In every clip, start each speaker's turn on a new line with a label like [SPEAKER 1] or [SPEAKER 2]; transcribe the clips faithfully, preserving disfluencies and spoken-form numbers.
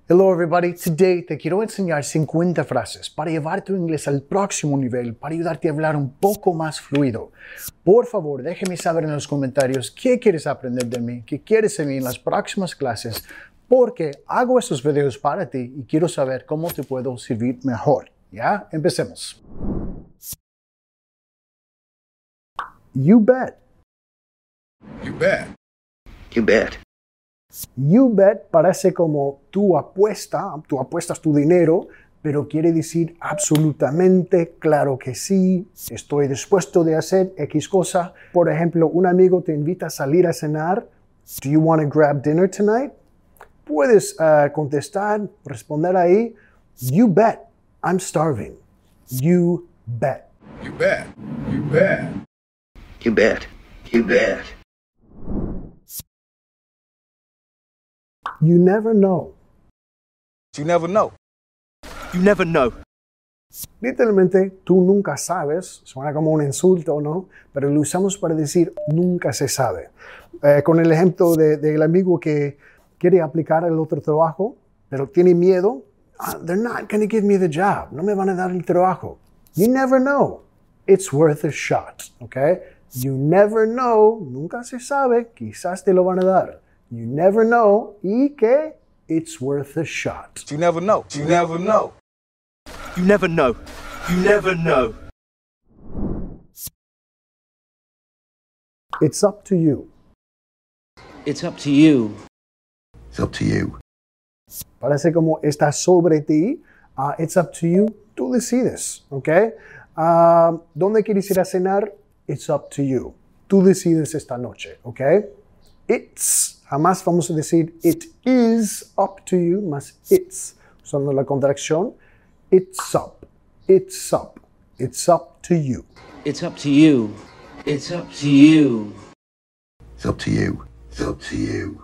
[SPEAKER 1] Hello everybody, today te quiero enseñar cincuenta frases para llevar tu inglés al próximo nivel, para ayudarte a hablar un poco más fluido. Por favor, déjame saber en los comentarios qué quieres aprender de mí, qué quieres de mí en las próximas clases, porque hago estos videos para ti y quiero saber cómo te puedo servir mejor. ¿Ya? Empecemos. You bet.
[SPEAKER 2] You bet.
[SPEAKER 3] You bet.
[SPEAKER 1] You bet parece como tú apuesta, tú apuestas tu dinero, pero quiere decir absolutamente claro que sí, estoy dispuesto de hacer X cosa. Por ejemplo, un amigo te invita a salir a cenar. Do you want to grab dinner tonight? Puedes uh, contestar, responder ahí. You bet. I'm starving. You bet.
[SPEAKER 2] You bet. You bet.
[SPEAKER 3] You bet. You bet.
[SPEAKER 1] You never know.
[SPEAKER 2] You never know.
[SPEAKER 4] You never know.
[SPEAKER 1] Literalmente, tú nunca sabes, suena como un insulto, ¿no? Pero lo usamos para decir nunca se sabe. Eh, con el ejemplo de, del amigo que quiere aplicar el otro trabajo, pero tiene miedo. Ah, they're not going to give me the job. No me van a dar el trabajo. You never know. It's worth a shot, ¿ok? You never know. Nunca se sabe. Quizás te lo van a dar. You never know. Y que it's worth a shot.
[SPEAKER 2] You never know. You never know.
[SPEAKER 4] You never know. You never know.
[SPEAKER 1] It's up to you.
[SPEAKER 3] It's up to you. It's up to you.
[SPEAKER 1] Parece como está sobre ti. Uh, it's up to you. Tú decides, ¿ok? Uh, ¿Dónde quieres ir a cenar? It's up to you. Tú decides esta noche, ¿ok? It's. Jamás vamos a decir it is up to you, más it's. Usando la contracción. It's up. It's up. It's up to you.
[SPEAKER 3] It's up to you. It's up to you. It's up to you. It's up to you.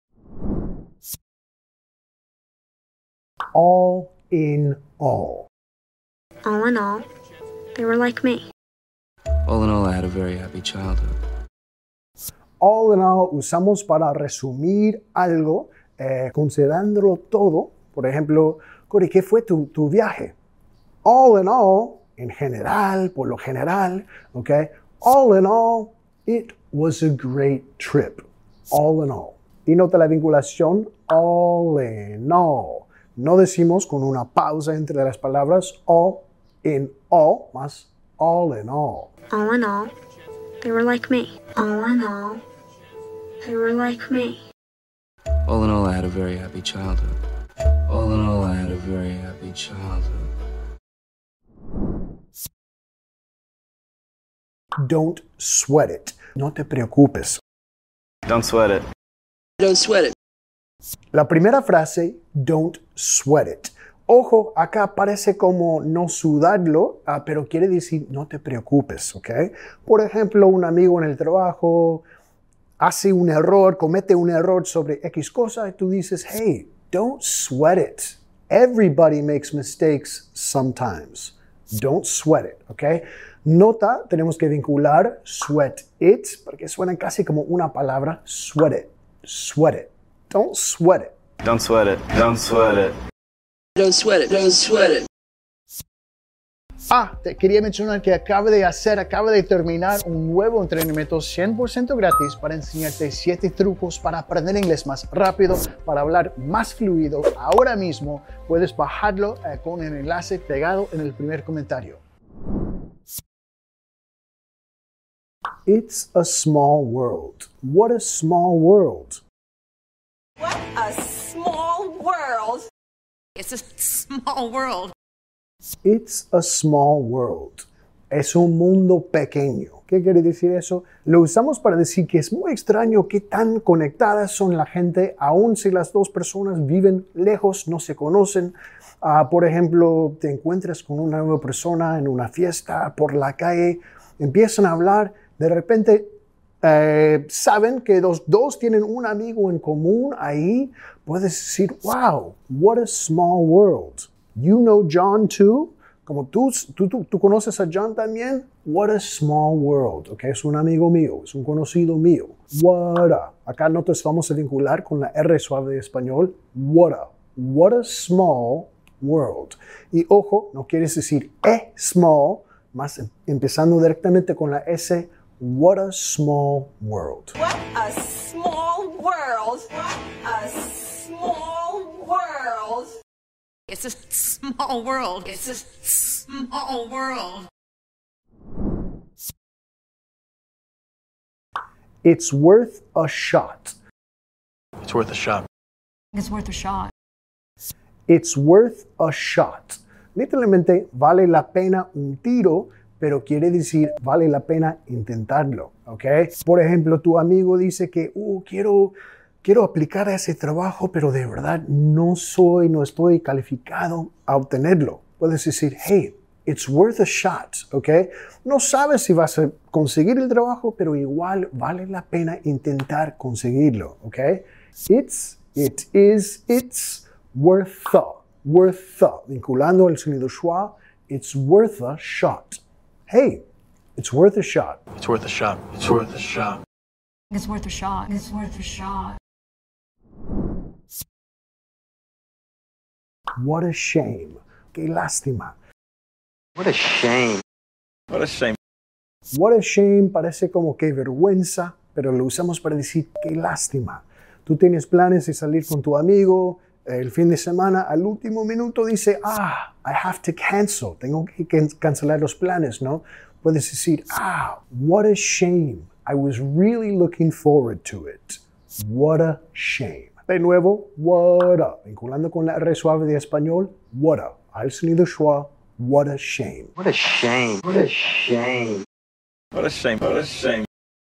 [SPEAKER 1] All in all.
[SPEAKER 5] All in all, they were like me.
[SPEAKER 3] All in all, I had a very happy childhood.
[SPEAKER 1] All in all usamos para resumir algo, eh, considerándolo todo. Por ejemplo, Corey, ¿qué fue tu, tu viaje? All in all, en general, por lo general, ¿ok? All in all, it was a great trip. All in all. Y nota la vinculación, all in all. No decimos con una pausa entre las palabras all in all, más all in all.
[SPEAKER 5] All in all, they were like me. All in all, they were like me.
[SPEAKER 3] All in all, I had a very happy childhood. All in all, I had a very happy childhood.
[SPEAKER 1] Don't sweat it. No te preocupes.
[SPEAKER 4] Don't sweat it.
[SPEAKER 3] Don't sweat it.
[SPEAKER 1] La primera frase, don't sweat it. Ojo, acá parece como no sudarlo, uh, pero quiere decir no te preocupes, ¿ok? Por ejemplo, un amigo en el trabajo hace un error, comete un error sobre X cosa y tú dices, hey, don't sweat it. Everybody makes mistakes sometimes. Don't sweat it, ¿ok? Nota, tenemos que vincular sweat it, porque suena casi como una palabra, sweat it, sweat it. Don't sweat it.
[SPEAKER 4] Don't sweat it. Don't sweat it.
[SPEAKER 3] Don't sweat it. Don't sweat it.
[SPEAKER 1] Ah, te quería mencionar que acabo de hacer, acabo de terminar un nuevo entrenamiento cien por ciento gratis para enseñarte siete trucos para aprender inglés más rápido, para hablar más fluido. Ahora mismo puedes bajarlo eh, con el enlace pegado en el primer comentario. It's a small world. What a small world.
[SPEAKER 6] What a small world.
[SPEAKER 7] It's a small world.
[SPEAKER 1] It's a small world. Es un mundo pequeño. ¿Qué quiere decir eso? Lo usamos para decir que es muy extraño qué tan conectadas son la gente, aun si las dos personas viven lejos, no se conocen. Uh, por ejemplo, te encuentras con una nueva persona en una fiesta, por la calle, empiezan a hablar, de repente eh, saben que los dos tienen un amigo en común ahí. Puedes decir, wow, what a small world. You know John too. Como tú, tú, tú, tú conoces a John también. What a small world. Okay, es un amigo mío, es un conocido mío. What a. Acá nosotros vamos a vincular con la R suave de español. What a. what a small world. Y ojo, no quieres decir e small, más empezando directamente con la S, what a small world.
[SPEAKER 6] What a small world. What a small world.
[SPEAKER 7] It's a small world. It's a small world.
[SPEAKER 1] It's worth a shot.
[SPEAKER 4] It's worth a shot.
[SPEAKER 7] It's worth a shot.
[SPEAKER 1] It's worth a shot. Literalmente, vale la pena un tiro, pero quiere decir vale la pena intentarlo, ¿ok? Por ejemplo, tu amigo dice que, uh, quiero, quiero aplicar a ese trabajo, pero de verdad no soy, no estoy calificado a obtenerlo. Puedes decir, hey, it's worth a shot, ¿ok? No sabes si vas a conseguir el trabajo, pero igual vale la pena intentar conseguirlo, ¿ok? It's, it is, it's worth a, worth a, vinculando el sonido schwa, it's worth a shot. Hey, it's worth a shot.
[SPEAKER 4] It's worth a shot. It's worth a shot.
[SPEAKER 7] It's worth a shot. It's worth a shot.
[SPEAKER 1] What a shame. Qué lástima.
[SPEAKER 3] What a shame.
[SPEAKER 4] What a shame.
[SPEAKER 1] What a shame parece como que vergüenza, pero lo usamos para decir qué lástima. Tú tienes planes de salir con tu amigo el fin de semana, al último minuto dice, ah, I have to cancel. Tengo que cancelar los planes, ¿no? Puedes decir, ah, what a shame. I was really looking forward to it. What a shame. De nuevo, what a. Vinculando con la R suave de español, what a. Al sonido schwa, what a shame.
[SPEAKER 3] What a shame. What a shame.
[SPEAKER 4] What a shame. What a shame.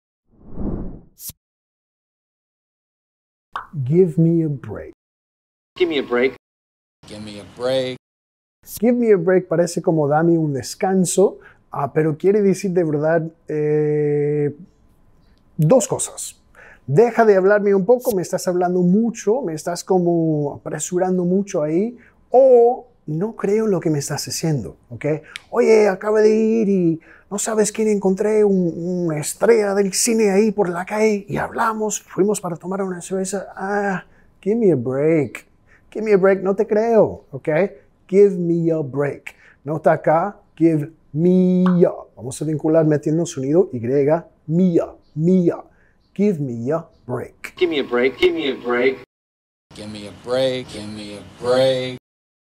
[SPEAKER 1] Give me a break.
[SPEAKER 3] Give me a break.
[SPEAKER 2] Give me a break.
[SPEAKER 1] Give me a break parece como dame un descanso, ah, pero quiere decir de verdad eh, dos cosas. Deja de hablarme un poco, me estás hablando mucho, me estás como apresurando mucho ahí, o no creo en lo que me estás haciendo, ¿ok? Oye, acabo de ir y no sabes quién encontré, un, una estrella del cine ahí por la calle y hablamos, fuimos para tomar una cerveza. Ah, give me a break. Give me a break, no te creo, ¿ok? Give me a break. Nota acá, give me a. Vamos a vincular metiendo sonido Y, me a, me a. Give me a break.
[SPEAKER 3] Give me a break. Give me a break.
[SPEAKER 2] Give me a break. Give me a break.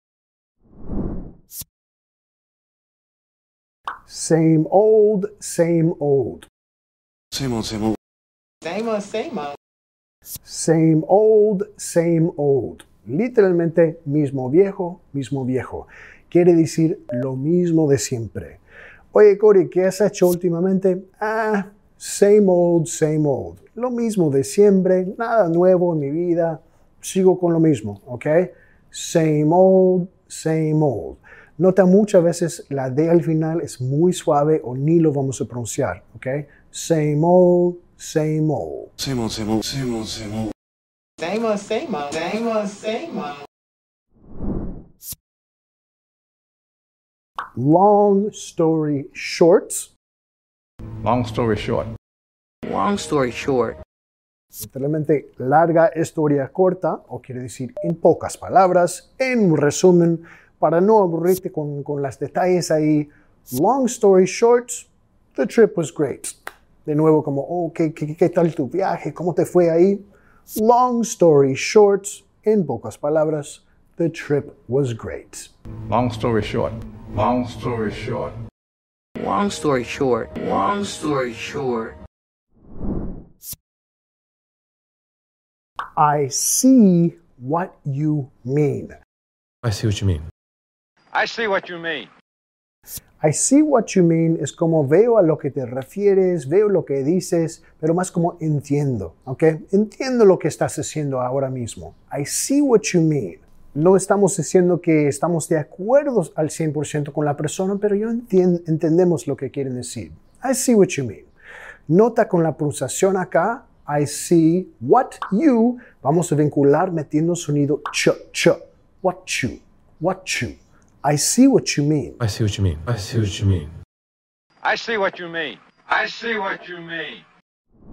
[SPEAKER 1] Same old, same old.
[SPEAKER 2] Same old, same old.
[SPEAKER 6] Same old, same old.
[SPEAKER 1] Same old, same old. Literalmente, mismo viejo, mismo viejo. Quiere decir lo mismo de siempre. Oye, Cory, ¿qué has hecho últimamente? Ah, same old, same old. Lo mismo de siempre, nada nuevo en mi vida. Sigo con lo mismo, ¿ok? Same old, same old. Nota muchas veces la D al final es muy suave o ni lo vamos a pronunciar, ¿ok? Same old, same old.
[SPEAKER 2] Same old, same old, same old, same old.
[SPEAKER 6] Same old, same old. Same old, same old.
[SPEAKER 1] Long story short.
[SPEAKER 8] Long story short.
[SPEAKER 3] Long story short.
[SPEAKER 1] Literalmente, larga historia corta, o quiere decir en pocas palabras, en un resumen, para no aburrirte con, con los detalles ahí. Long story short, the trip was great. De nuevo, como, oh, ¿qué, qué, qué tal tu viaje? ¿Cómo te fue ahí? Long story short, en pocas palabras, the trip was great.
[SPEAKER 8] Long story short. Long story short.
[SPEAKER 3] Long story short. Long story short.
[SPEAKER 1] I see what you mean.
[SPEAKER 8] I see what you mean.
[SPEAKER 9] I see what you mean.
[SPEAKER 1] I see what you mean es como veo a lo que te refieres, veo lo que dices, pero más como entiendo, ¿ok? Entiendo lo que estás haciendo ahora mismo. I see what you mean. No estamos diciendo que estamos de acuerdo al cien por ciento con la persona, pero yo entiendo, entendemos lo que quieren decir. I see what you mean. Nota con la pronunciación acá, I see what you, vamos a vincular metiendo sonido ch, ch. What you, what you. I see what you mean.
[SPEAKER 8] I see what you mean. I see what you mean.
[SPEAKER 9] I see what you mean. I see what you mean.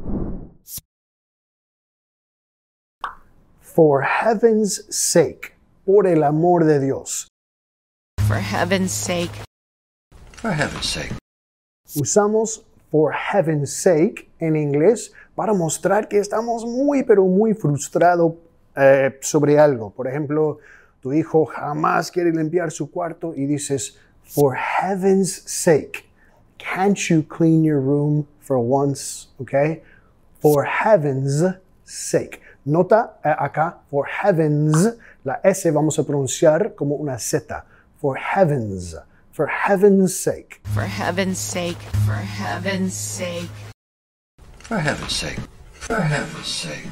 [SPEAKER 1] For heaven's sake. por el amor de Dios.
[SPEAKER 7] For heaven's sake.
[SPEAKER 3] For heaven's sake.
[SPEAKER 1] Usamos for heaven's sake en inglés para mostrar que estamos muy, pero muy frustrados eh, sobre algo. Por ejemplo, tu hijo jamás quiere limpiar su cuarto y dices, for heaven's sake, can't you clean your room for once? Okay? For heaven's sake. Nota eh, acá, for heavens, la S vamos a pronunciar como una Z. For heavens. For heaven's sake.
[SPEAKER 7] For heaven's sake. For heaven's sake.
[SPEAKER 3] For heaven's sake. For heaven's sake.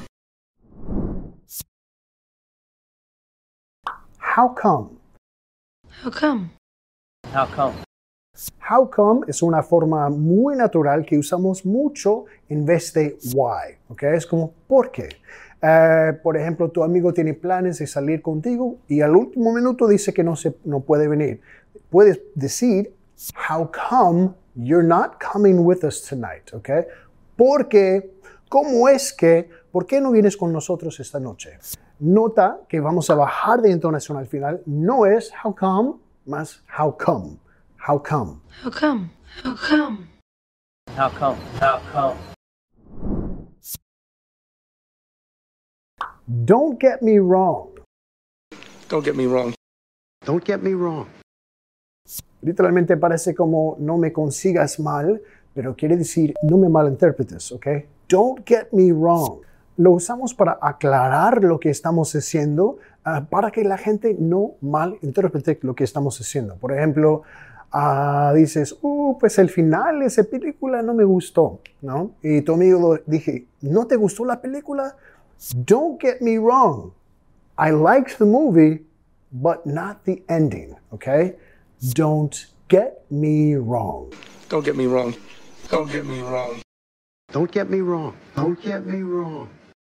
[SPEAKER 1] How come?
[SPEAKER 7] How come?
[SPEAKER 10] How come?
[SPEAKER 1] How come es una forma muy natural que usamos mucho en vez de why. ¿Okay? Es como, ¿por qué? Uh, por ejemplo, tu amigo tiene planes de salir contigo y al último minuto dice que no, se, no puede venir. Puedes decir, how come you're not coming with us tonight? ¿Okay? ¿Por qué? ¿Cómo es que? ¿Por qué no vienes con nosotros esta noche? Nota que vamos a bajar de entonación al final. No es how come, más how come. How come?
[SPEAKER 7] How come? How come?
[SPEAKER 10] How come? How come?
[SPEAKER 1] Don't get me wrong.
[SPEAKER 8] Don't get me wrong.
[SPEAKER 3] Don't get me wrong.
[SPEAKER 1] Literalmente parece como no me consigas mal, pero quiere decir no me malinterpretes, ¿ok? Don't get me wrong. Lo usamos para aclarar lo que estamos haciendo, uh, para que la gente no malinterprete lo que estamos haciendo. Por ejemplo, uh, dices, uh, pues el final de esa película no me gustó, ¿no? Y tu amigo dije, ¿no te gustó la película? Don't get me wrong. I liked the movie, but not the ending, okay? Don't get me wrong.
[SPEAKER 8] Don't get me wrong. Don't get me wrong.
[SPEAKER 3] Don't get me wrong. Don't get me wrong.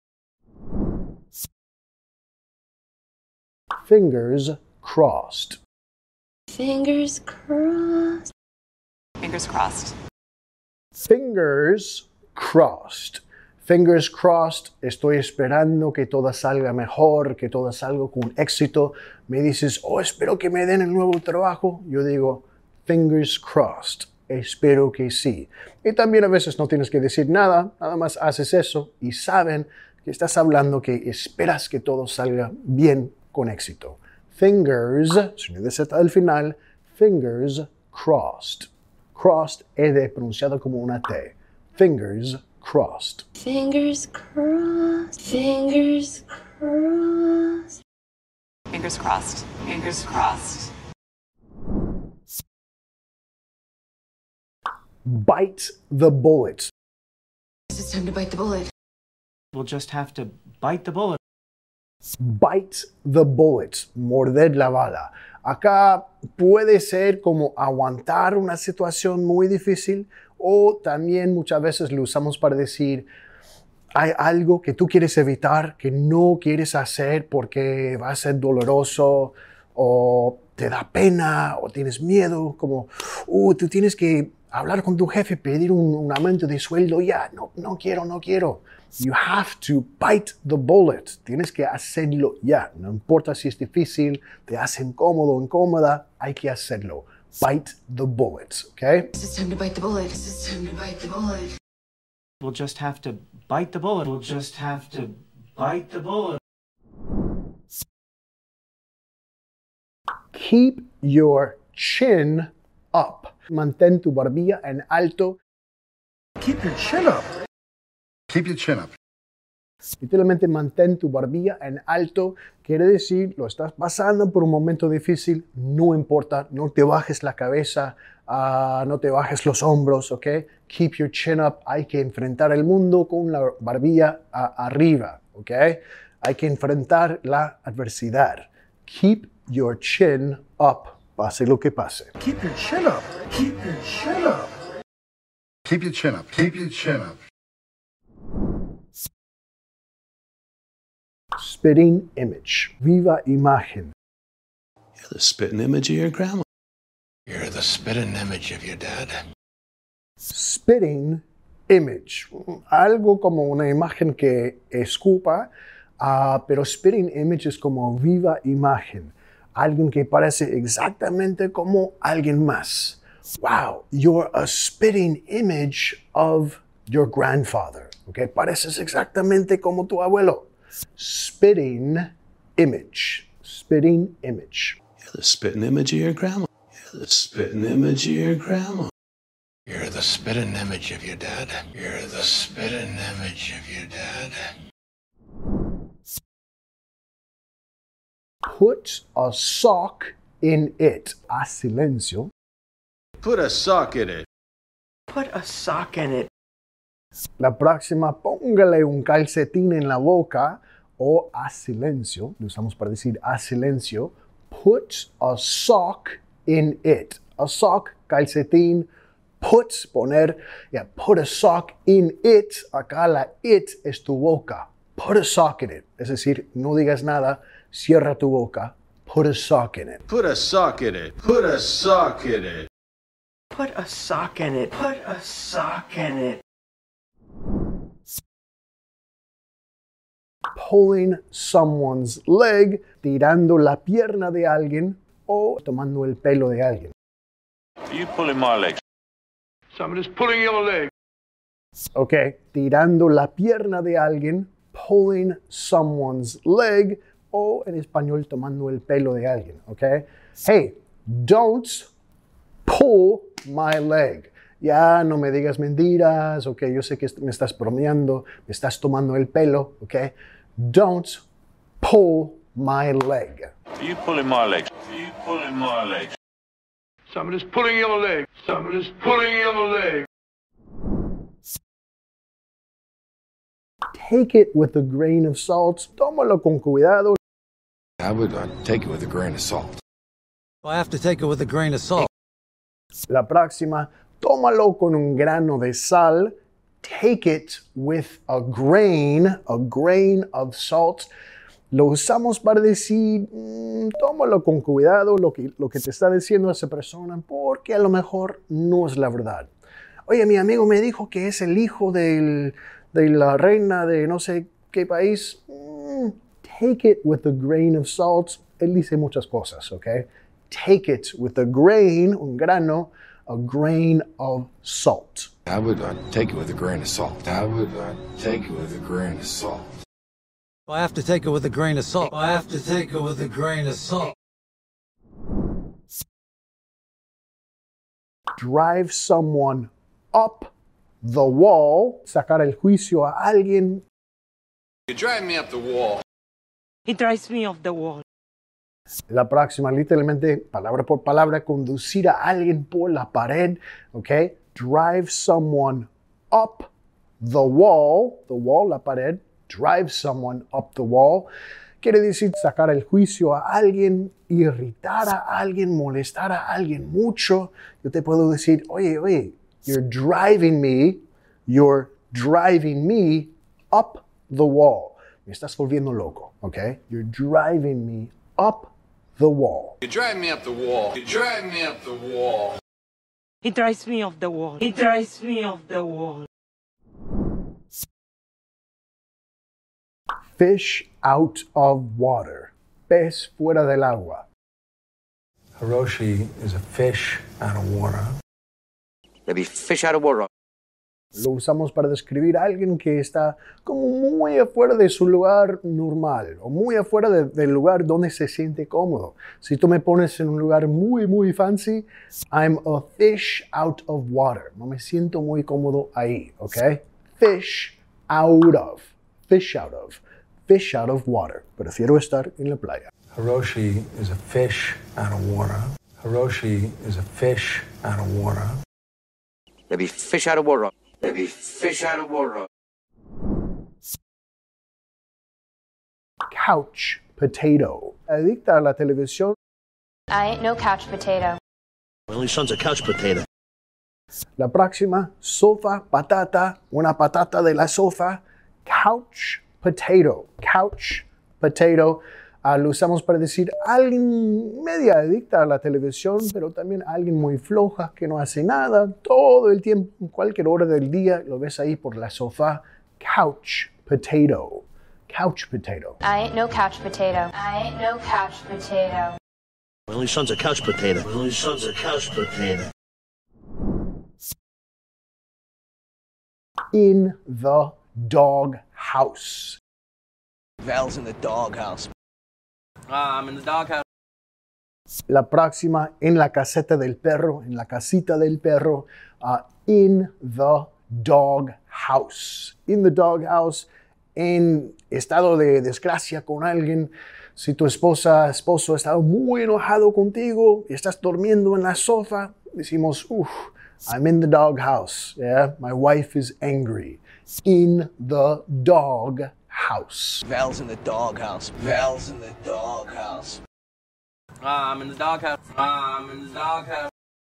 [SPEAKER 1] Fingers crossed.
[SPEAKER 5] Fingers crossed.
[SPEAKER 7] Fingers crossed.
[SPEAKER 1] Fingers crossed. Fingers crossed, estoy esperando que todo salga mejor, que todo salga con éxito. Me dices, oh, espero que me den el nuevo trabajo. Yo digo, fingers crossed, espero que sí. Y también a veces no tienes que decir nada, nada más haces eso y saben que estás hablando que esperas que todo salga bien con éxito. Fingers, sonido de Z al final, fingers crossed. Crossed es de pronunciado como una T. Fingers crossed.
[SPEAKER 5] Fingers crossed. Fingers crossed.
[SPEAKER 7] Fingers crossed. Fingers crossed.
[SPEAKER 1] Bite the bullet.
[SPEAKER 7] It's time to bite the bullet.
[SPEAKER 10] We'll just have to bite the bullet.
[SPEAKER 1] Bite the bullet. Morder la bala. Acá puede ser como aguantar una situación muy difícil o también muchas veces lo usamos para decir hay algo que tú quieres evitar, que no quieres hacer porque va a ser doloroso o te da pena o tienes miedo, como uh, tú tienes que hablar con tu jefe, pedir un, un aumento de sueldo ya, no, no quiero, no quiero. You have to bite the bullet. Tienes que hacerlo ya. No importa si es difícil, te hace incómodo o incómoda, hay que hacerlo. Bite the bullet, okay?
[SPEAKER 7] It's time to bite the bullet. It's time to bite the bullet.
[SPEAKER 10] We'll just have to bite the bullet. We'll just have to bite the bullet.
[SPEAKER 1] Keep your chin up. Mantén tu barbilla en alto.
[SPEAKER 3] Keep your chin up. Keep your chin up.
[SPEAKER 1] Literalmente mantén tu barbilla en alto. Quiere decir, lo estás pasando por un momento difícil, no importa, no te bajes la cabeza, uh, no te bajes los hombros, ¿ok? Keep your chin up. Hay que enfrentar el mundo con la barbilla uh, arriba, ¿ok? Hay que enfrentar la adversidad. Keep your chin up. Pase lo que pase.
[SPEAKER 3] Keep your chin up. Keep your chin up. Keep your chin up. Keep your chin up.
[SPEAKER 1] Spitting image. Viva imagen.
[SPEAKER 11] You're the spitting image of your grandma.
[SPEAKER 2] You're the spitting image of your dad.
[SPEAKER 1] Spitting image. Algo como una imagen que escupa. Uh, pero spitting image es como viva imagen. Alguien que parece exactamente como alguien más. Wow, you're a spitting image of your grandfather. Okay, pareces exactamente como tu abuelo. Spitting image. Spitting image.
[SPEAKER 11] You're the spitting image of your grandma. You're the spitting image of your grandma.
[SPEAKER 2] You're the spitting image of your dad. You're the spitting image of your dad.
[SPEAKER 1] Put a sock in it. Haz silencio.
[SPEAKER 12] Put a sock in it.
[SPEAKER 10] Put a sock in it.
[SPEAKER 1] La próxima, póngale un calcetín en la boca o haz silencio. Lo usamos para decir haz silencio. Put a sock in it. A sock, calcetín. Put, poner. Yeah, put a sock in it. Acá la it es tu boca. Put a sock in it. Es decir, no digas nada. Cierra tu boca. Put a sock in it.
[SPEAKER 12] Put a sock in it. Put a sock in it.
[SPEAKER 10] Put a sock in it. Put a sock in it.
[SPEAKER 1] Pulling someone's leg, tirando la pierna de alguien o tomando el pelo de alguien.
[SPEAKER 9] Are you pulling my legs?
[SPEAKER 12] Somebody's pulling your leg.
[SPEAKER 1] Ok, tirando la pierna de alguien, pulling someone's leg o en español tomando el pelo de alguien. Ok, hey, don't pull my leg. Ya no me digas mentiras, ok, yo sé que me estás bromeando, me estás tomando el pelo, ok. Don't pull my leg.
[SPEAKER 9] Are you pulling my legs? Are you pulling my legs?
[SPEAKER 12] Somebody's pulling your leg. Somebody's pulling your leg.
[SPEAKER 1] Take it with a grain of salt. Tómalo con cuidado.
[SPEAKER 2] I would uh, take it with a grain of salt.
[SPEAKER 13] I have to take it with a grain of salt.
[SPEAKER 1] La próxima, tómalo con un grano de sal. Take it with a grain, a grain of salt. Lo usamos para decir, mmm, tómalo con cuidado lo que, lo que te está diciendo esa persona, porque a lo mejor no es la verdad. Oye, mi amigo me dijo que es el hijo del, de la reina de no sé qué país. Mm, take it with a grain of salt. Él dice muchas cosas, ¿ok? Take it with a grain, un grano, a grain of salt.
[SPEAKER 2] I would uh, take it with a grain of salt. I would uh, take it with a grain of salt.
[SPEAKER 13] I have to take it with a grain of salt. I have to take it with a grain of salt.
[SPEAKER 1] Drive someone up the wall. Sacar el juicio a alguien.
[SPEAKER 12] You drive me up the wall.
[SPEAKER 7] He drives me off the wall.
[SPEAKER 1] La próxima, literalmente, palabra por palabra, conducir a alguien por la pared, ¿ok? Drive someone up the wall, the wall, la pared, drive someone up the wall. Quiere decir sacar el juicio a alguien, irritar a alguien, molestar a alguien mucho. Yo te puedo decir, oye, oye, you're driving me, you're driving me up the wall. Me estás volviendo loco, ¿ok? You're driving me up the wall.
[SPEAKER 12] You drive me up the wall. You drive me up the wall.
[SPEAKER 7] He drives me off the wall. He drives me off the wall.
[SPEAKER 1] Fish out of water. Pez fuera del agua.
[SPEAKER 14] Hiroshi is a fish out of water.
[SPEAKER 15] Maybe fish out of water.
[SPEAKER 1] Lo usamos para describir a alguien que está como muy afuera de su lugar normal o muy afuera de, del lugar donde se siente cómodo. Si tú me pones en un lugar muy, muy fancy, I'm a fish out of water. No me siento muy cómodo ahí, ¿ok? Fish out of. Fish out of. Fish out of water. Prefiero estar en la playa.
[SPEAKER 14] Hiroshi is a fish out of water. Hiroshi is a fish out of water.
[SPEAKER 15] Maybe fish out of water. Maybe fish out of water.
[SPEAKER 1] Couch potato. Adicta a la televisión.
[SPEAKER 16] I ain't no couch potato.
[SPEAKER 17] My only son's a couch potato.
[SPEAKER 1] La próxima, sofá, patata, una patata de la sofá. Couch potato. Couch potato. Uh, lo usamos para decir alguien media adicta a la televisión, pero también alguien muy floja que no hace nada todo el tiempo, en cualquier hora del día, lo ves ahí por la sofá. Couch potato. couch potato.
[SPEAKER 16] I ain't no couch potato. I ain't no couch potato.
[SPEAKER 17] My only son's a couch potato. My only son's a couch potato.
[SPEAKER 1] In the dog house.
[SPEAKER 18] Val's in the doghouse. Ah, I'm in the doghouse.
[SPEAKER 1] La próxima, en la caseta del perro, en la casita del perro. Uh, in the dog house. In the dog house. En estado de desgracia con alguien. Si tu esposa, esposo ha estado muy enojado contigo y estás durmiendo en la sofá, decimos, uff, I'm in the dog house. Yeah, my wife is angry. In the dog house.
[SPEAKER 18] Val's in the doghouse. Val's in the doghouse. Ah, I'm in the doghouse. Ah, I'm in the doghouse.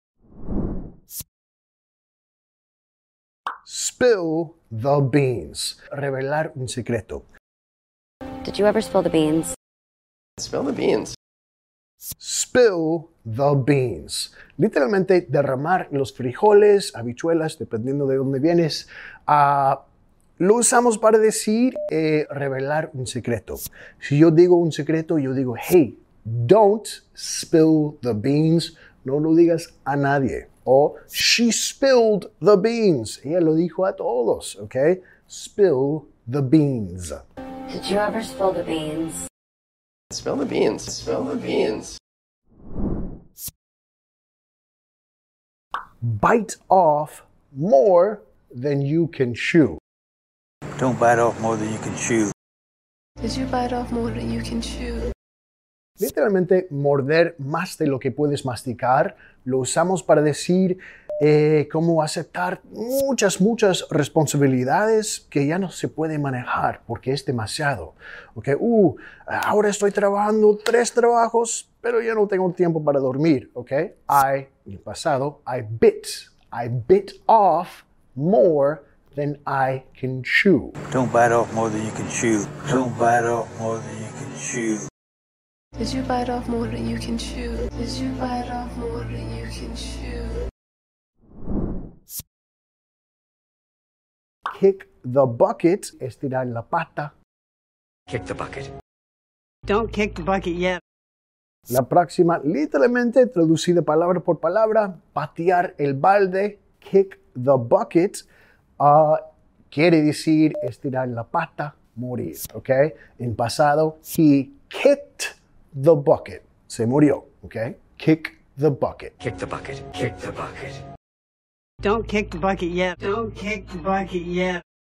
[SPEAKER 1] Spill the beans. Revelar un secreto.
[SPEAKER 19] Did you ever spill the beans?
[SPEAKER 15] Spill the beans.
[SPEAKER 1] Spill the beans. Literalmente derramar los frijoles, habichuelas, dependiendo de dónde vienes. Uh, lo usamos para decir eh, revelar un secreto. Si yo digo un secreto, yo digo, hey, don't spill the beans. No lo digas a nadie. O she spilled the beans. Ella lo dijo a todos, ¿ok? Spill the beans.
[SPEAKER 19] Did you ever spill the beans?
[SPEAKER 15] Spill the beans. Spill the beans.
[SPEAKER 1] Bite off more than you can chew.
[SPEAKER 13] Don't bite off more than you can chew.
[SPEAKER 20] Did you bite off more than you can chew?
[SPEAKER 1] Literalmente, morder más de lo que puedes masticar, lo usamos para decir eh, cómo aceptar muchas, muchas responsabilidades que ya no se puede manejar porque es demasiado. Okay, uh, ahora estoy trabajando tres trabajos, pero ya no tengo tiempo para dormir. Okay? I, en el pasado, I bit, I bit off more than I can chew.
[SPEAKER 13] Don't bite off more than you can chew. Don't bite off more than you can chew.
[SPEAKER 20] Did you bite off more than you can chew? Did you bite off more than you can chew?
[SPEAKER 1] Kick the bucket, estirar la pata.
[SPEAKER 15] Kick the bucket.
[SPEAKER 21] Don't kick the bucket yet.
[SPEAKER 1] La próxima, literalmente, traducida palabra por palabra, patear el balde, kick the bucket, uh, quiere decir estirar la pata, morir, ¿ok? En pasado, he kicked the bucket. Se murió, ¿ok? Kick the bucket.
[SPEAKER 15] Kick the bucket. Kick the bucket.
[SPEAKER 21] Don't kick the bucket yet. Don't kick the bucket yet.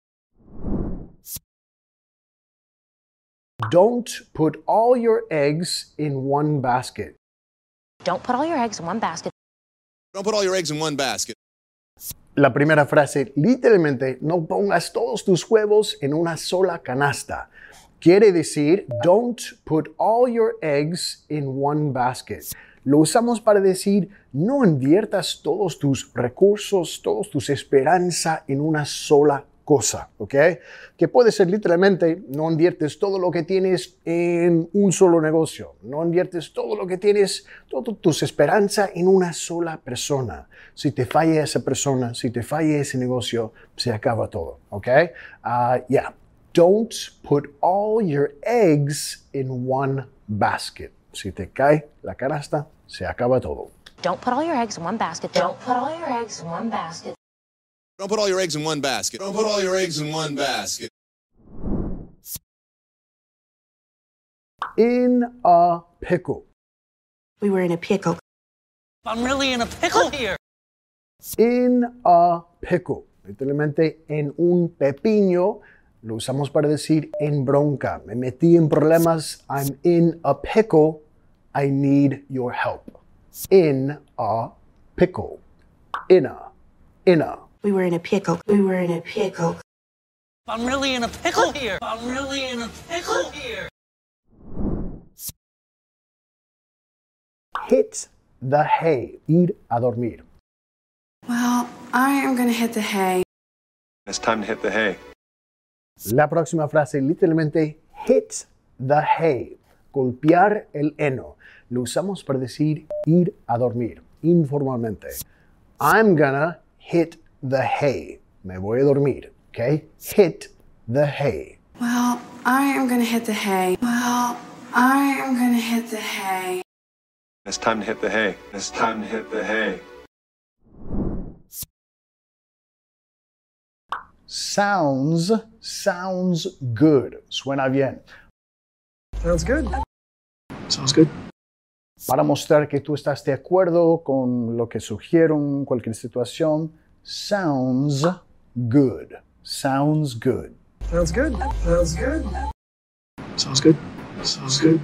[SPEAKER 1] Don't put all your eggs in one basket.
[SPEAKER 19] Don't put all your eggs in one basket.
[SPEAKER 22] Don't put all your eggs in one basket.
[SPEAKER 1] La primera frase, literalmente, no pongas todos tus huevos en una sola canasta. Quiere decir, don't put all your eggs in one basket. Lo usamos para decir, no inviertas todos tus recursos, todas tus esperanzas en una sola cosa, ¿ok? Que puede ser literalmente, no inviertes todo lo que tienes en un solo negocio. No inviertes todo lo que tienes, todas tus esperanzas en una sola persona. Si te falla esa persona, si te falla ese negocio, se acaba todo, ¿ok? Uh, yeah. Don't put all your eggs in one basket. Si te cae la canasta, se acaba todo.
[SPEAKER 19] Don't put all your eggs in one basket. Don't put all your eggs in one basket.
[SPEAKER 22] Don't put all your eggs in one basket. Don't put all your eggs in one basket.
[SPEAKER 1] In a pickle.
[SPEAKER 7] We were in a pickle.
[SPEAKER 21] I'm really in a pickle here.
[SPEAKER 1] In a pickle. Literalmente en un pepino. Lo usamos para decir en bronca. Me metí en problemas. I'm in a pickle. I need your help. In a pickle. In a. In a.
[SPEAKER 7] We were in a pickle. We were in a pickle.
[SPEAKER 21] I'm really in a pickle here. I'm really in a pickle here.
[SPEAKER 1] Hit the hay. Ir a dormir.
[SPEAKER 20] Well, I am going to hit the hay.
[SPEAKER 23] It's time to hit the hay.
[SPEAKER 1] La próxima frase, literalmente, hit the hay. Golpear el heno. Lo usamos para decir ir a dormir, informalmente. I'm gonna hit the hay. Me voy a dormir, ¿ok? Hit the hay.
[SPEAKER 20] Well, I am gonna hit the hay. Well, I am gonna hit the hay.
[SPEAKER 23] It's time to hit the hay. It's time to hit the hay.
[SPEAKER 1] Sounds, sounds good. Suena bien.
[SPEAKER 4] Sounds good. Sounds good.
[SPEAKER 1] Para mostrar que tú estás de acuerdo con lo que sugiero en cualquier situación, sounds good. Sounds good.
[SPEAKER 4] Sounds good. Sounds good. Sounds good. Sounds good.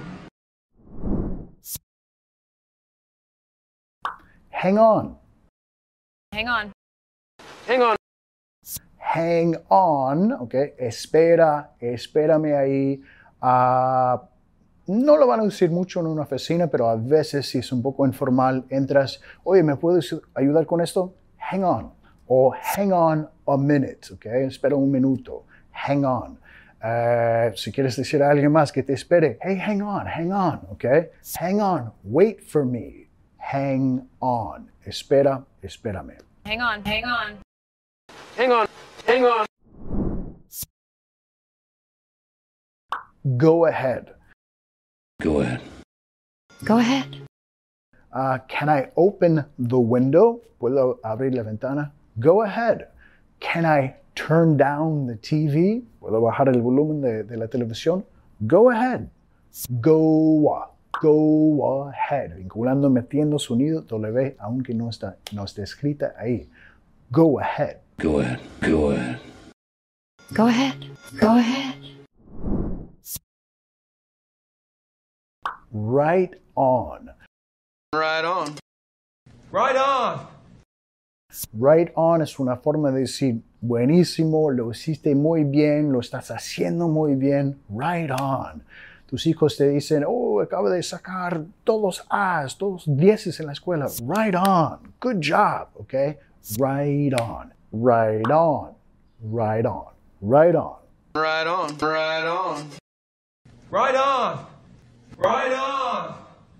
[SPEAKER 1] Hang on.
[SPEAKER 6] Hang on.
[SPEAKER 18] Hang on.
[SPEAKER 1] Hang on, ok. Espera, espérame ahí. Uh, no lo van a decir mucho en una oficina, pero a veces si es un poco informal, entras, oye, ¿me puedes ayudar con esto? Hang on. O hang on a minute, ok. Espera un minuto. Hang on. Uh, si quieres decir a alguien más que te espere, hey, hang on, hang on, ok. Hang on, wait for me. Hang on. Espera, espérame.
[SPEAKER 6] Hang on, hang on.
[SPEAKER 18] Hang on, hang on.
[SPEAKER 1] Go ahead.
[SPEAKER 3] Go ahead.
[SPEAKER 19] Go ahead.
[SPEAKER 1] Uh, can I open the window? ¿Puedo abrir la ventana? Go ahead. Can I turn down the T V? ¿Puedo bajar el volumen de, de la televisión? Go ahead. Go, go ahead. Vinculando, metiendo sonido W, aunque no está, no está escrita ahí. Go ahead.
[SPEAKER 3] Go ahead. Go ahead.
[SPEAKER 19] Go ahead. Go ahead.
[SPEAKER 1] Right on.
[SPEAKER 18] Right on.
[SPEAKER 4] Right on.
[SPEAKER 1] Right on es una forma de decir buenísimo, lo hiciste muy bien, lo estás haciendo muy bien. Right on. Tus hijos te dicen, oh, acabo de sacar todos A's, todos dieces en la escuela. Right on. Good job. Ok. Right on. Right on. Right on. Right on.
[SPEAKER 18] Right on. Right on.
[SPEAKER 4] Right on. Right on.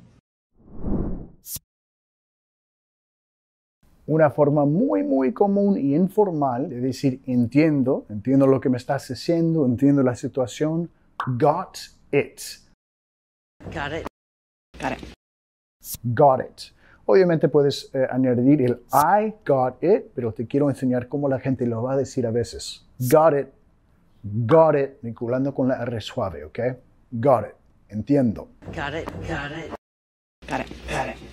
[SPEAKER 1] Una forma muy, muy común y informal de decir entiendo, entiendo lo que me estás haciendo, entiendo la situación. Got it.
[SPEAKER 7] Got it. Got it.
[SPEAKER 1] Got it. Obviamente puedes eh, añadir el I got it, pero te quiero enseñar cómo la gente lo va a decir a veces. Got it. Got it. Vinculando con la R suave, ¿ok? Got it. Entiendo.
[SPEAKER 7] Got it. Got it. Got it. Got it.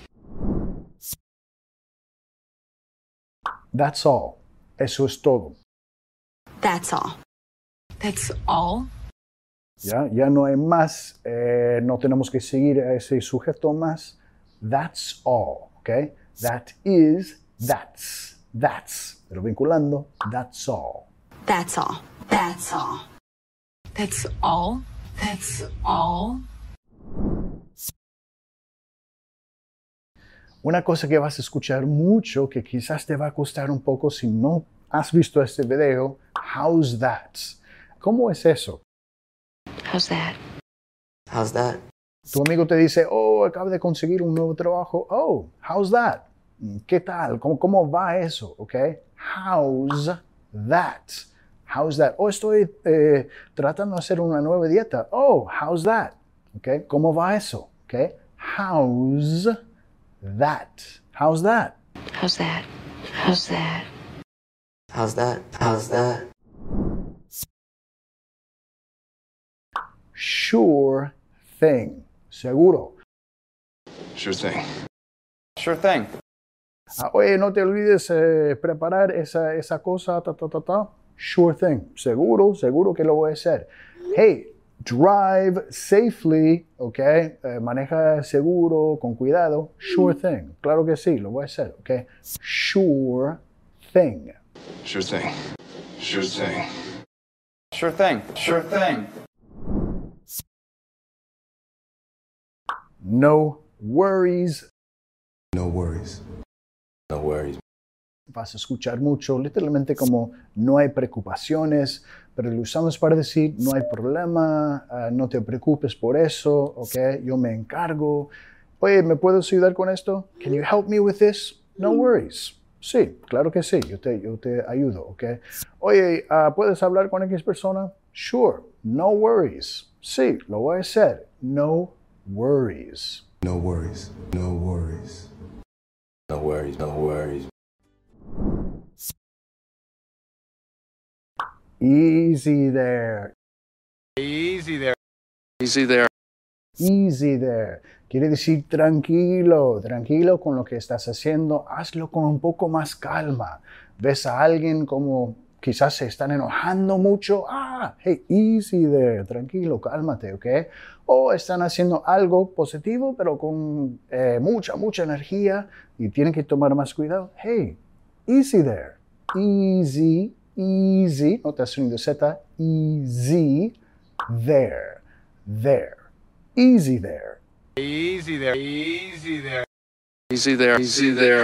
[SPEAKER 1] That's all. Eso es todo.
[SPEAKER 7] That's all.
[SPEAKER 6] That's all.
[SPEAKER 1] Ya, ya no hay más. Eh, no tenemos que seguir a ese sujeto más. That's all. ¿Ok? That is, that's. That's. Pero vinculando, that's all.
[SPEAKER 7] That's all. That's all.
[SPEAKER 6] That's all. That's all.
[SPEAKER 1] Una cosa que vas a escuchar mucho, que quizás te va a costar un poco si no has visto este video, how's that? ¿Cómo es eso?
[SPEAKER 19] How's that?
[SPEAKER 15] How's that?
[SPEAKER 1] Tu amigo te dice, oh, acabo de conseguir un nuevo trabajo. Oh, how's that? ¿Qué tal? ¿Cómo, cómo va eso? ¿Ok? How's that? How's that? Oh, estoy eh, tratando de hacer una nueva dieta. Oh, how's that? ¿Ok? ¿Cómo va eso? ¿Ok? How's that? How's that?
[SPEAKER 19] How's that? How's that?
[SPEAKER 15] How's that? How's that?
[SPEAKER 1] Sure thing. Seguro.
[SPEAKER 23] Sure thing.
[SPEAKER 18] Sure thing.
[SPEAKER 1] Ah, oye, no te olvides eh, preparar esa, esa cosa, ta, ta, ta, ta. Sure thing. Seguro, seguro que lo voy a hacer. Hey, drive safely, ok. Eh, maneja seguro, con cuidado. Sure thing. Claro que sí, lo voy a hacer, ok. Sure thing.
[SPEAKER 23] Sure thing. Sure thing.
[SPEAKER 18] Sure thing. Sure thing.
[SPEAKER 1] No worries.
[SPEAKER 23] No worries. No worries.
[SPEAKER 1] Vas a escuchar mucho, literalmente como no hay preocupaciones, pero lo usamos para decir no hay problema, uh, no te preocupes por eso, ok, yo me encargo. Oye, ¿me puedes ayudar con esto? Can you help me with this? No worries. Sí, claro que sí, yo te, yo te ayudo, ok. Oye, uh, ¿puedes hablar con X persona? Sure, No worries. Sí, lo voy a hacer. No worries.
[SPEAKER 23] No worries. No worries. No worries. No worries.
[SPEAKER 1] Easy there.
[SPEAKER 23] Easy there. Easy there.
[SPEAKER 1] Easy there. Quiere decir tranquilo, tranquilo con lo que estás haciendo. Hazlo con un poco más calma. Ves a alguien como quizás se están enojando mucho. Ah, hey, easy there. Tranquilo, cálmate, ¿ok? O están haciendo algo positivo, pero con eh, mucha, mucha energía y tienen que tomar más cuidado. Hey, easy there. Easy, easy. No te has unido Z. Easy there. There. Easy there.
[SPEAKER 23] Easy there. Easy there. Easy there. Easy there.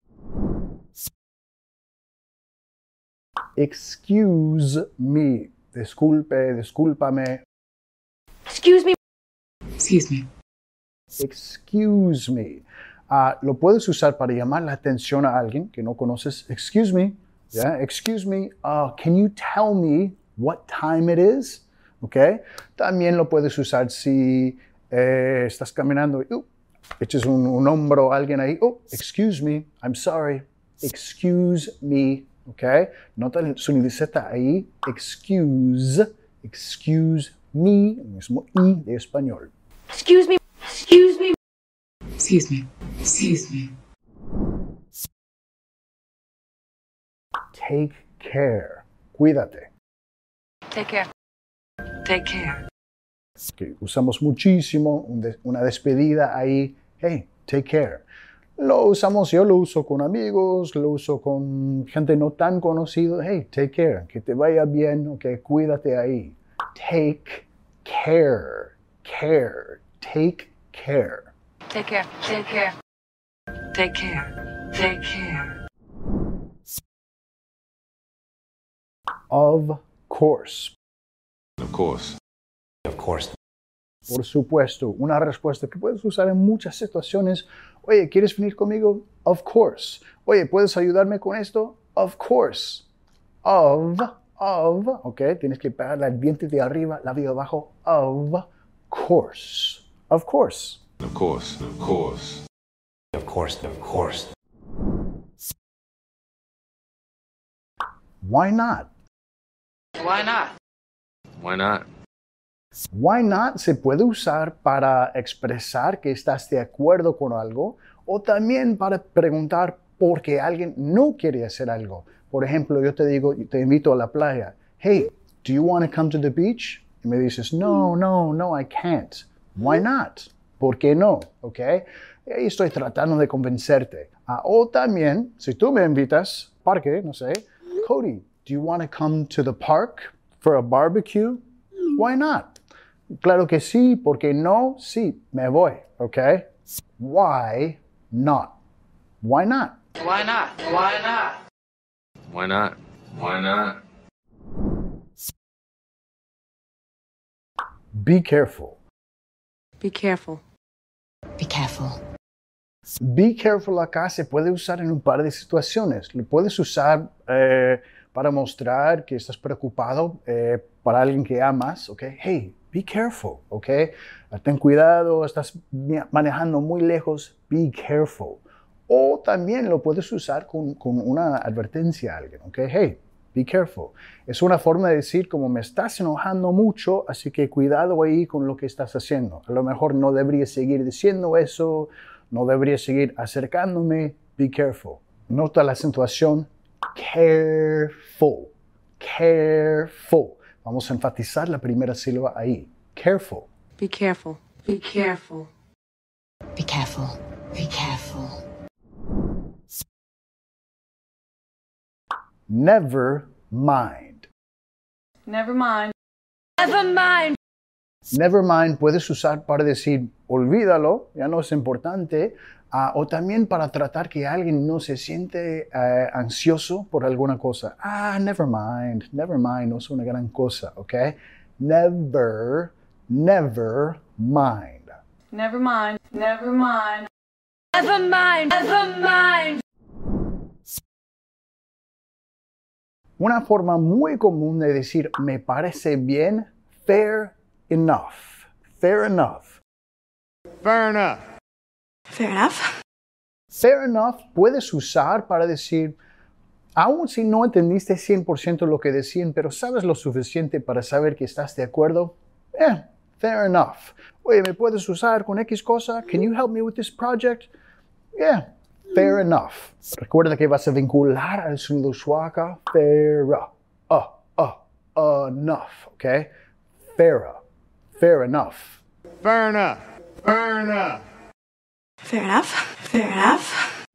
[SPEAKER 1] Excuse me. Disculpe, discúlpame.
[SPEAKER 6] Excuse me.
[SPEAKER 7] Excuse me.
[SPEAKER 1] Excuse me. Uh, lo puedes usar para llamar la atención a alguien que no conoces. Excuse me. Yeah? Excuse me. Uh, can you tell me what time it is? Okay. También lo puedes usar si eh, estás caminando y uh, eches un, un hombro a alguien ahí. Oh, excuse me. I'm sorry. Excuse me. Okay. Nota el sonido Z ahí. Excuse. Excuse me. El mismo I de español.
[SPEAKER 6] Excuse me. Excuse me.
[SPEAKER 7] Excuse me. Excuse me.
[SPEAKER 1] Take care. Cuídate.
[SPEAKER 6] Take care. Take care.
[SPEAKER 1] Que usamos muchísimo un de, una despedida ahí. Hey, take care. Lo usamos, yo lo uso con amigos, lo uso con gente no tan conocida. Hey, take care. Que te vaya bien, ok, cuídate ahí. Take care. Care. Take care.
[SPEAKER 6] Take care. Take care. Take care. Take care.
[SPEAKER 1] Of course.
[SPEAKER 23] Of course. Of course.
[SPEAKER 1] Por supuesto, una respuesta que puedes usar en muchas situaciones. Oye, ¿quieres venir conmigo? Of course. Oye, ¿puedes ayudarme con esto? Of course. Of, of, ok, tienes que pegar el diente de arriba, labio de abajo. Of course. Of course.
[SPEAKER 23] Of course. Of course. Of course. Of course.
[SPEAKER 1] Why not?
[SPEAKER 18] Why not?
[SPEAKER 23] Why not?
[SPEAKER 1] Why not se puede usar para expresar que estás de acuerdo con algo o también para preguntar por qué alguien no quiere hacer algo. Por ejemplo, yo te digo, te invito a la playa. Hey, do you want to come to the beach? Y me dices, no, no, no, I can't. Why not? ¿Por qué no? ¿Ok? Y ahí estoy tratando de convencerte. Ah, o también, si tú me invitas, parque, no sé, Cody, do you want to come to the park for a barbecue? Why not? Claro que sí, porque no, sí, me voy, ¿ok? Why not? Why not?
[SPEAKER 18] Why not? Why not?
[SPEAKER 23] Why not? Why not?
[SPEAKER 1] Be careful.
[SPEAKER 7] Be careful.
[SPEAKER 19] Be careful.
[SPEAKER 1] Be careful acá se puede usar en un par de situaciones. Lo puedes usar eh, para mostrar que estás preocupado eh, para alguien que amas, ¿ok? Hey, be careful, ¿ok? Ten cuidado, estás manejando muy lejos, be careful. O también lo puedes usar con, con una advertencia a alguien, ¿ok? Hey, be careful. Es una forma de decir como me estás enojando mucho, así que cuidado ahí con lo que estás haciendo. A lo mejor no deberías seguir diciendo eso, no deberías seguir acercándome, be careful. Nota la acentuación, careful, careful. Vamos a enfatizar la primera sílaba ahí. Careful.
[SPEAKER 7] Be careful. Be careful.
[SPEAKER 19] Be careful. Be careful.
[SPEAKER 1] Never mind.
[SPEAKER 6] Never mind. Never mind.
[SPEAKER 1] Never mind puedes usar para decir olvídalo, ya no es importante, uh, o también para tratar que alguien no se siente uh, ansioso por alguna cosa. Ah, never mind, never mind, no es una gran cosa, ¿ok? Never, never mind.
[SPEAKER 6] Never mind. Never mind. Never mind. Never mind.
[SPEAKER 1] Una forma muy común de decir me parece bien, fair enough. Fair enough.
[SPEAKER 9] Fair enough.
[SPEAKER 20] Fair enough.
[SPEAKER 1] Fair enough puedes usar para decir, aun si no entendiste cien por ciento lo que decían, pero sabes lo suficiente para saber que estás de acuerdo, eh, fair enough. Oye, ¿me puedes usar con X cosa? Can you help me with this project? Yeah, fair enough. Recuerda que vas a vincular al sonido schwaka. Fair, uh, uh, enough, ¿ok? Fair, fair enough.
[SPEAKER 9] Fair enough. Fair enough.
[SPEAKER 20] Fair enough. Fair enough.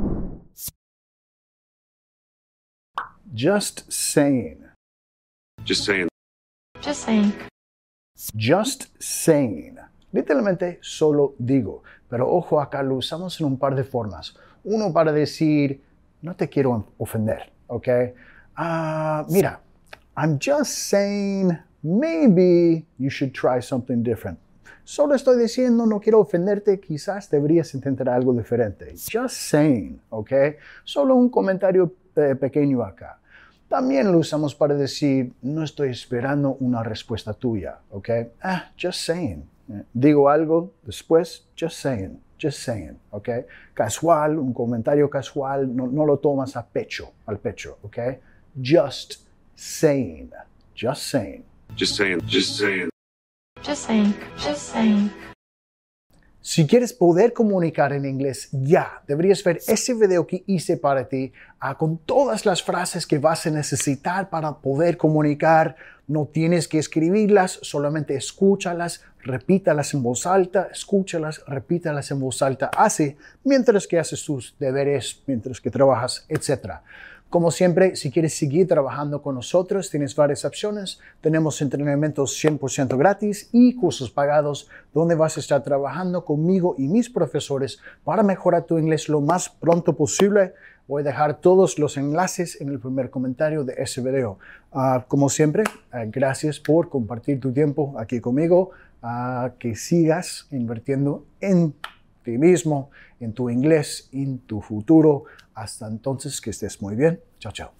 [SPEAKER 1] Just saying.
[SPEAKER 23] Just saying.
[SPEAKER 19] Just saying.
[SPEAKER 1] Just saying. Literalmente solo digo. Pero ojo, acá lo usamos en un par de formas. Uno para decir, no te quiero ofender, ¿ok? Uh, mira, I'm just saying, maybe you should try something different. Solo estoy diciendo, no quiero ofenderte, quizás deberías intentar algo diferente. Just saying, ¿ok? Solo un comentario eh, pequeño acá. También lo usamos para decir, no estoy esperando una respuesta tuya, ¿ok? Ah, just saying. Digo algo, después, just saying, just saying, ¿ok? Casual, un comentario casual, no, no lo tomas a pecho, al pecho, ¿ok? Just saying, just saying.
[SPEAKER 23] Just saying, just saying.
[SPEAKER 19] Just saying, just saying.
[SPEAKER 1] Si quieres poder comunicar en inglés ya, deberías ver ese video que hice para ti uh, con todas las frases que vas a necesitar para poder comunicar. No tienes que escribirlas, solamente escúchalas, repítalas en voz alta, escúchalas, repítalas en voz alta, así mientras que haces tus deberes, mientras que trabajas, etcétera. Como siempre, si quieres seguir trabajando con nosotros, tienes varias opciones. Tenemos entrenamientos cien por ciento gratis y cursos pagados donde vas a estar trabajando conmigo y mis profesores para mejorar tu inglés lo más pronto posible. Voy a dejar todos los enlaces en el primer comentario de ese video. Uh, como siempre, uh, gracias por compartir tu tiempo aquí conmigo. Uh, que sigas invirtiendo en ti mismo, en tu inglés, en tu futuro. Hasta entonces, que estés muy bien. Chao, chao.